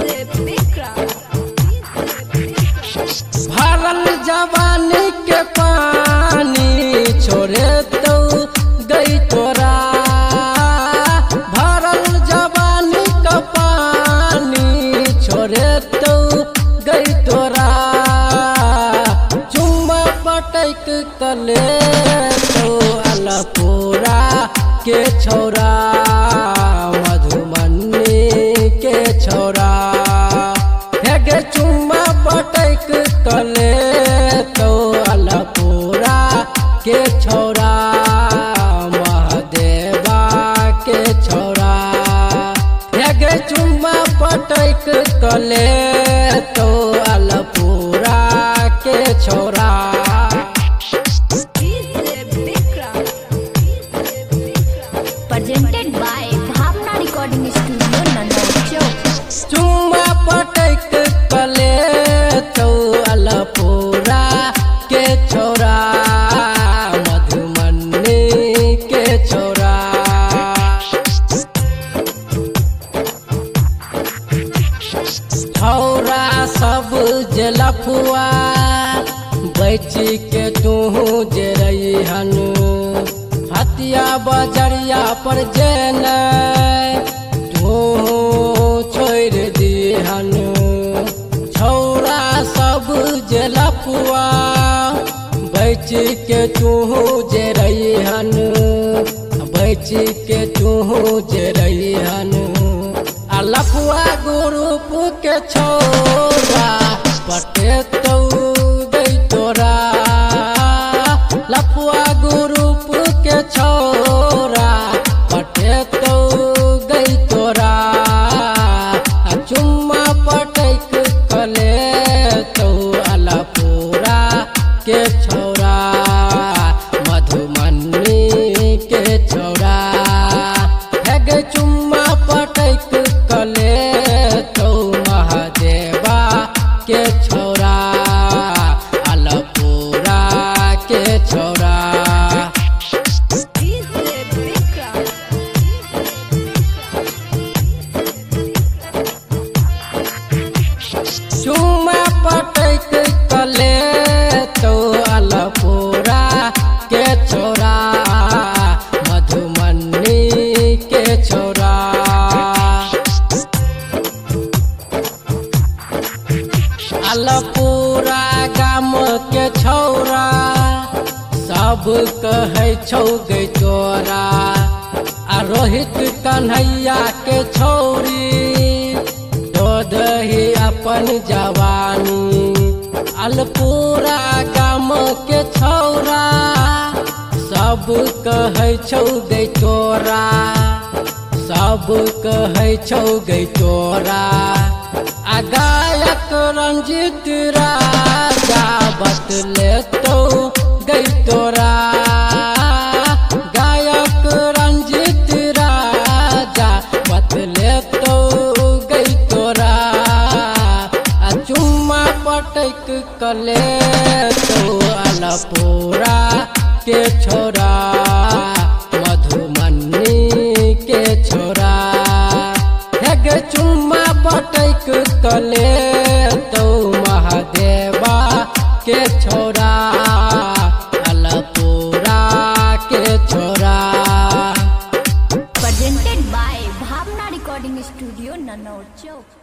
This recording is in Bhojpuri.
भरल जवानी के पानी छोड़े तो गई तोरा। भरल जवानी का पानी छोड़े तो गई तोरा। चुम्मा पटक कले तो अलपुरा के छोरा। मधुमनी के छोरा हेगे चुम्मा पटक कले तो अलपुरा के छोरा। महादेवा के छोरा हेगे चुम्मा पटक कले तो अलपुरा के छोरा। Presented by Bhavna Recording Studio, Nanavati. चुम्मा पटक कले तो अलपुरा के छोरा। मधुमनी के छोरा छौरा सब जलफुआ बैच के तू जे रही हनु। हतिया बजरिया पर जेन तू छोड़ दिहनु। छौरा सब जलफुआ बैच के तू जे रही हनु। बैच के तू जे रही हनु। लफुआ ग्रुप के छोरा पटे तो गई तोरा। लफुआ ग्रुप के छोरा पटे तो गई तोरा। चुम्मा पटक कले तो अलपुरा के छोरा। मधुमनी के छोरा हेगे चुम्मा पटक कले तो महादेवा के छोरा। अलपुरा के छोरा चुम्मा पटक कले तो अलपुरा के छोरा। मधुमनी के छोरा अलपुरा गाम के छोरा सब कहे छौ गई तोरा। रोहित कन्हैया के छौरी दो दही अपन जवानी। अलपुरा गाम के छौरा सब कहे छौ गई तोरा। सब कहे छौ गई तोरा। गायक रंजित राजा बतले तो गई तोरा। गायक रंजित राजा बतले तो गई तोरा। चुम्मा पटक कले तो अलपुरा के छोरा। मधुमनी के छोरा हेगे चुम्मा पटक कले तो महादेवा के छोरा। अलपुरा के छोरा Presented by Bhavna Recording Studio, Nanavati.